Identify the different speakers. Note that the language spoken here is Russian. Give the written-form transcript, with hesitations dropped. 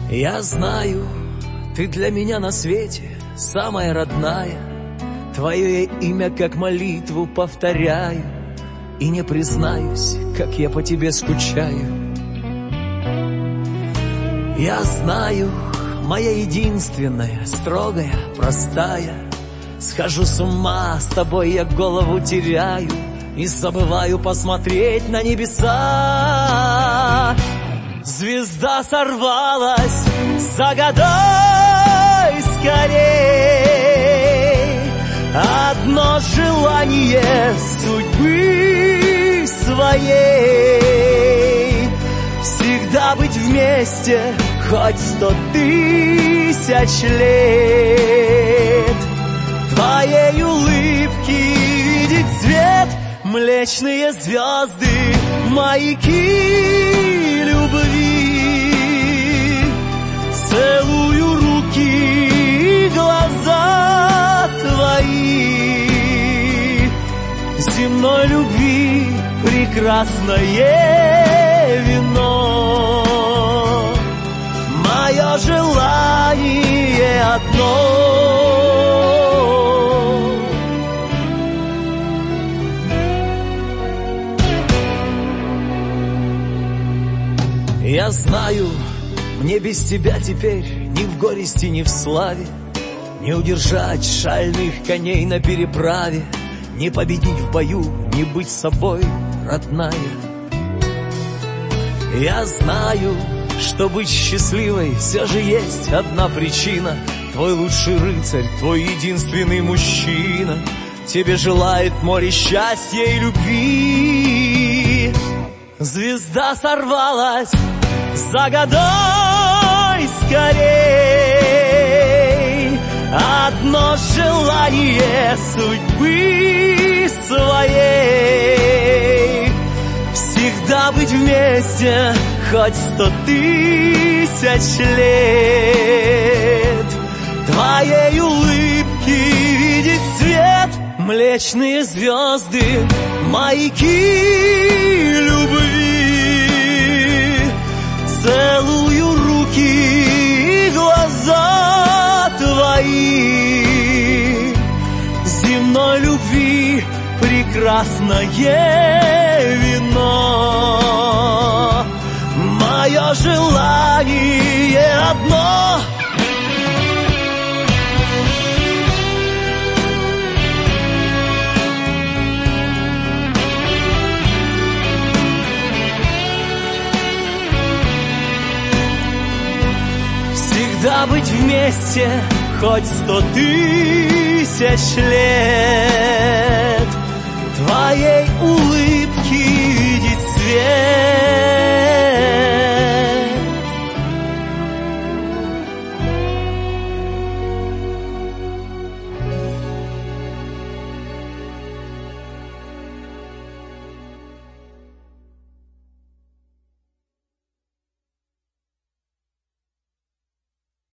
Speaker 1: Я знаю, ты для меня на свете самая родная. Твое имя как молитву повторяю, и не признаюсь, как я по тебе скучаю. Я знаю, моя единственная, строгая, простая. Схожу с ума, с тобой я голову теряю и забываю посмотреть на небеса. Звезда сорвалась, загадай скорей одно желание судьбы своей. Всегда быть вместе, хоть 100 тысяч лет. Твоей улыбки видеть цвет, млечные звезды, маяки любви. Целую руки и глаза твои. Земной любви прекрасное вино. Мое желание одно. Я знаю, мне без тебя теперь ни в горести, ни в славе, не удержать шальных коней на переправе, не победить в бою, не быть собой, родная. Я знаю, что быть счастливой все же есть одна причина. Твой лучший рыцарь, твой единственный мужчина тебе желает море счастья и любви. Звезда сорвалась, загадай скорей одно желание судьбы своей. Всегда быть вместе, хоть 100 тысяч лет. Твоей улыбки видеть цвет, млечные звезды, маяки любви. Целую руки и глаза твои. Земной любви прекрасное вино. Мое желание одно. Всегда быть вместе, хоть 100 тысяч лет.